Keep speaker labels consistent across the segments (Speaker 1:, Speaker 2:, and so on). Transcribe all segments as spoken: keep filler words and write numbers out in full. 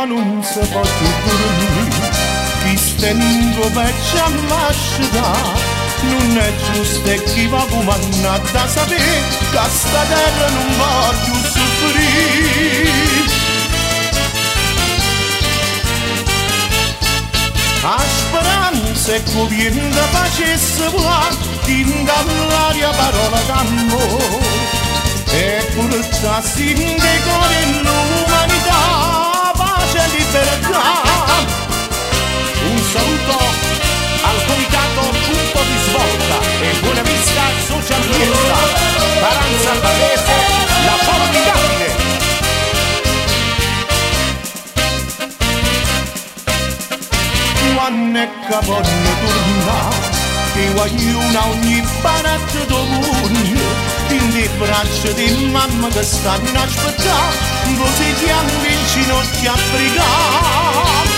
Speaker 1: ma non si può dormire, chi stendo vecchia mascita. Non è giusto e chi va comandata a sapere che a sta terra non voglio soffrire. A speranza e copiendo pace e sapore, tinta l'aria parola d'amore, e portassi in decore l'umanità, pace e libertà. Un saluto al comitato Punto di Svolta e Buona Vista Socialista, Paranza Pavese, la formidabile. Quando è caponno torna, che guagliuna ogni baratto d'ovunque, in le braccia di mamma che stanno a aspettare, così ti hanno in ginocchio a pregare.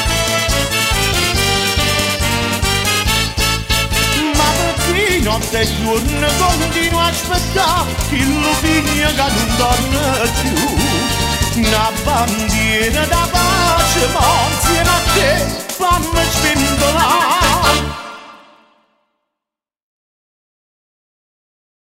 Speaker 1: Notte e giorno continuo a aspettare il figlio che non torna più. Una bandiera da pace, ma insieme a te fammi spendolare.